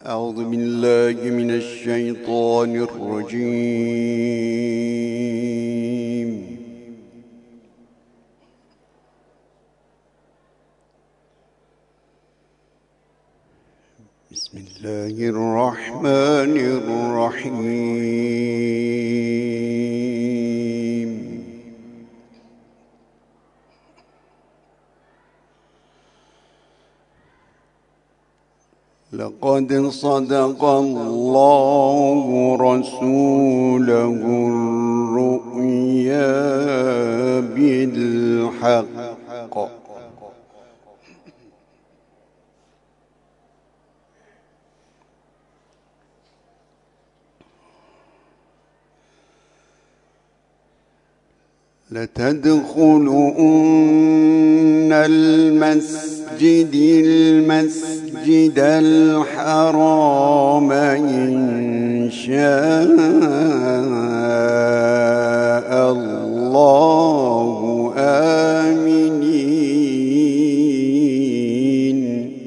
أعوذ بالله من الشيطان الرجيم. بسم الله الرحمن الرحيم. لقد صدق الله رسوله الرؤيا بالحق لتدخلن المسجد الحرام إن شاء الله آمنين.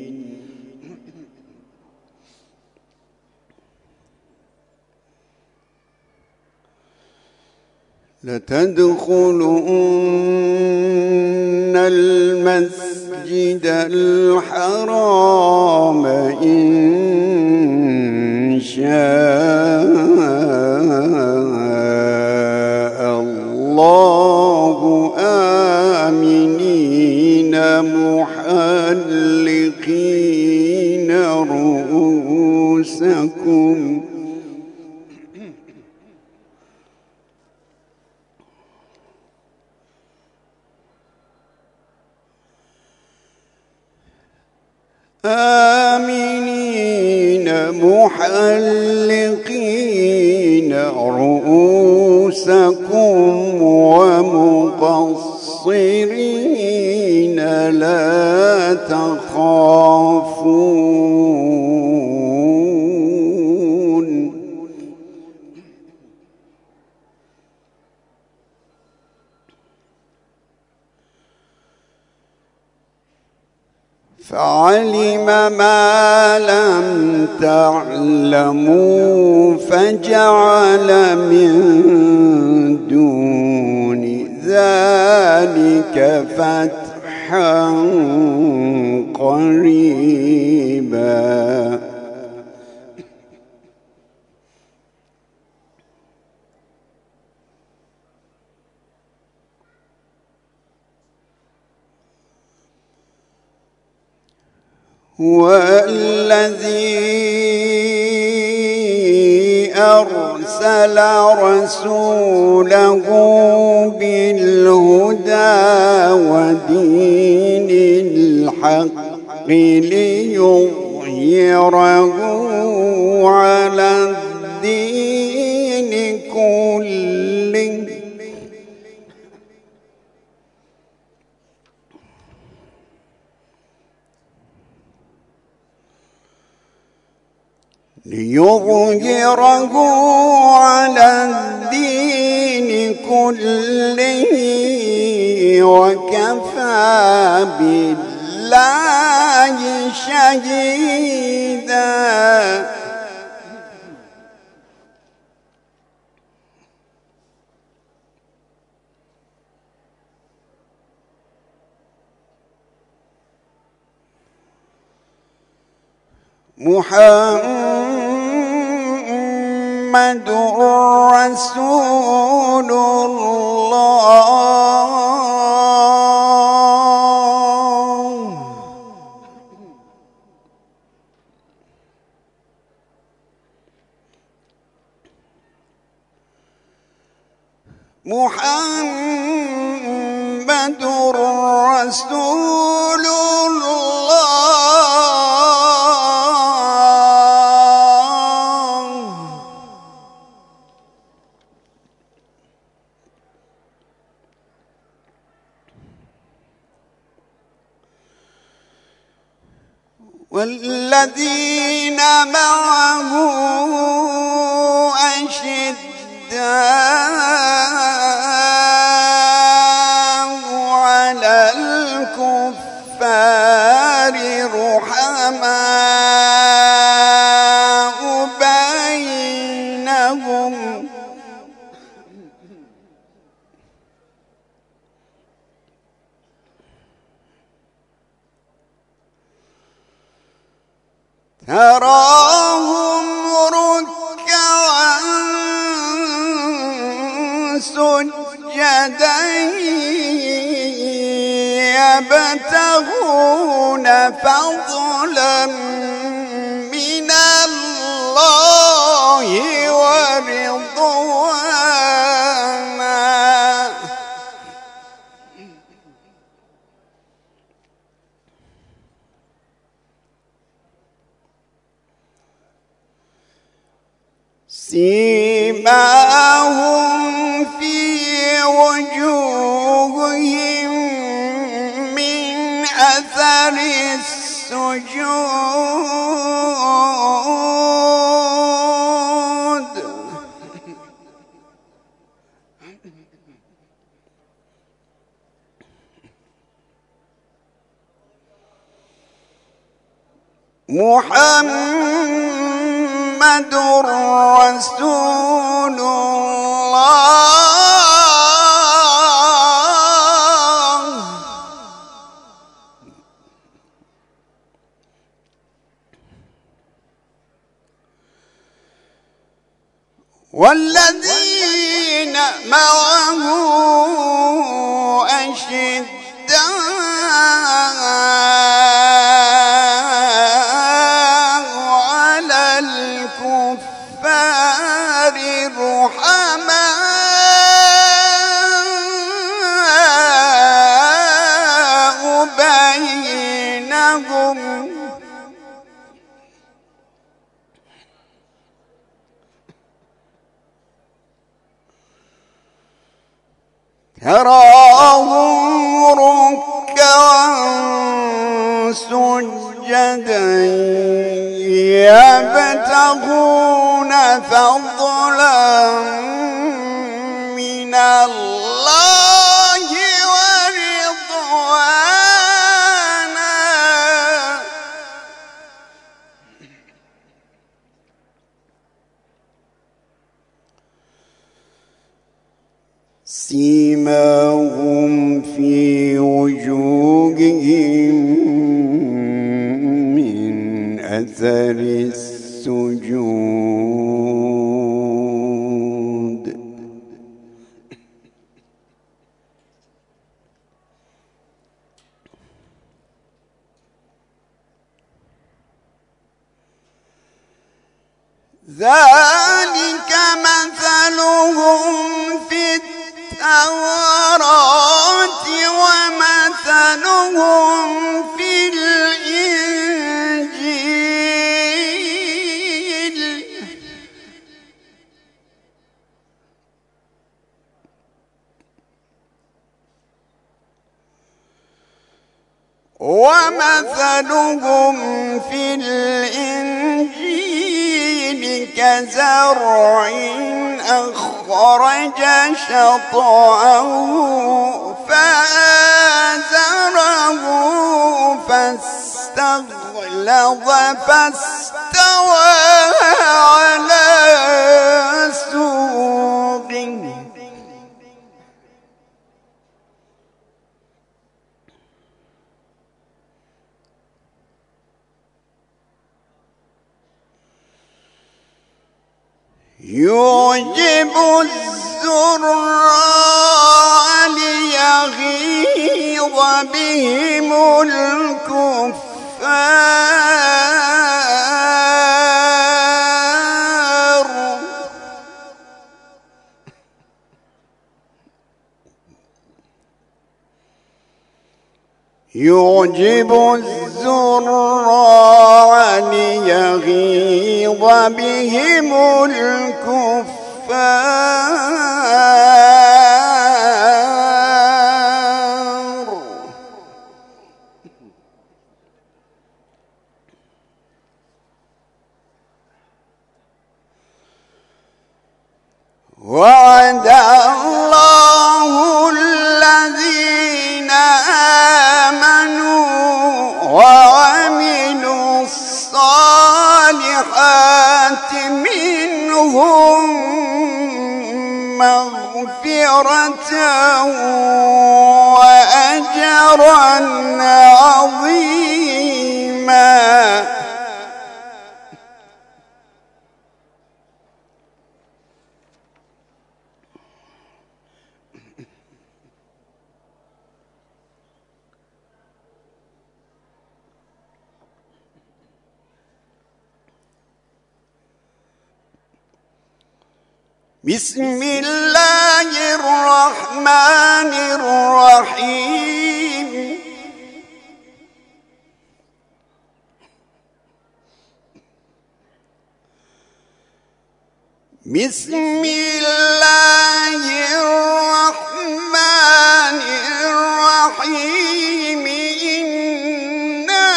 لتدخلن المسجد الحرام إن شاء الله آمنين محلقين رؤوسكم محلقين رؤوسكم ومقصرين لا تخافون. فعلم ما لم تعلموا فجعل من دون ذلك فتحا قريبا. هو الذي أرسل رسوله بالهدى ودين الحق ليظهره على الدين كله وكفى بالله شهيدا. محمد رسول الله محمد رسول والذين معه أشداء على الكفار رحماء تراهم ركعا سجدا يبتغون فضلا من الله ورضوانا سيماهم في وجوههم من أثر السجود محمد رسول الله والذين معه رحماء بينهم تراهم ركعا سجدا يبتغون فضلا من الله ورضوانا سيماهم في وجوههم من أثر السجود ذلك مثلهم في التوراة ومثلهم في الإنجيل كزرع أخرج شطأه فآزره فاستغلظ فاستوى على سوقه يعجب الزراع ليغيظ بهم الكفار يعجب الزراع ليغيظ بهم الكفار وعد الله الذين آمنوا وعملوا الصالحات منهم مغفرة وأجرا عظيما بسم الله الرحمن الرحيم بسم الله الرحمن الرحيم إنا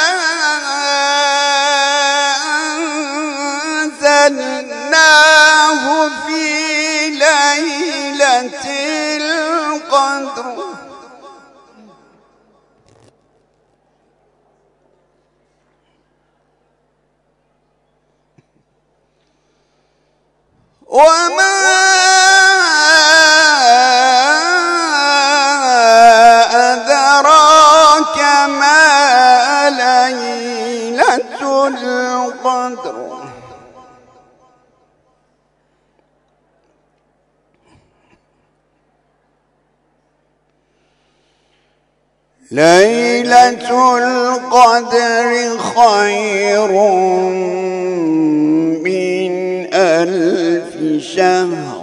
أنزلناه في ليلة القدر وما أدراك ما ليلة القدر ليلة القدر خير من 1000 شهر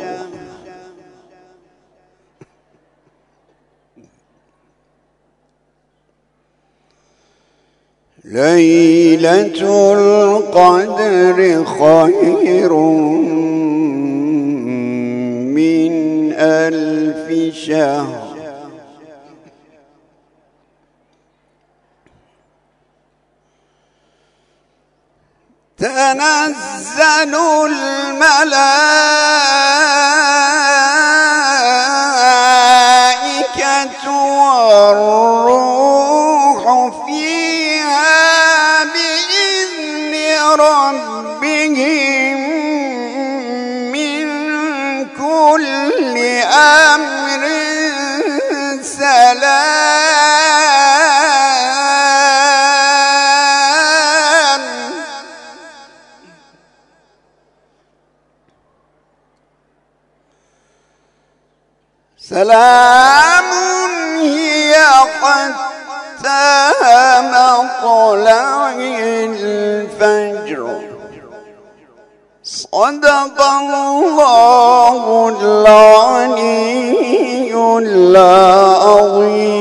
ليلة القدر خير من 1000 شهر تنزل الملائكة والروح فيها بإذن ربهم من كل أمر سلام سلام هي حتى مطلع الفجر صدق الله العلي العظيم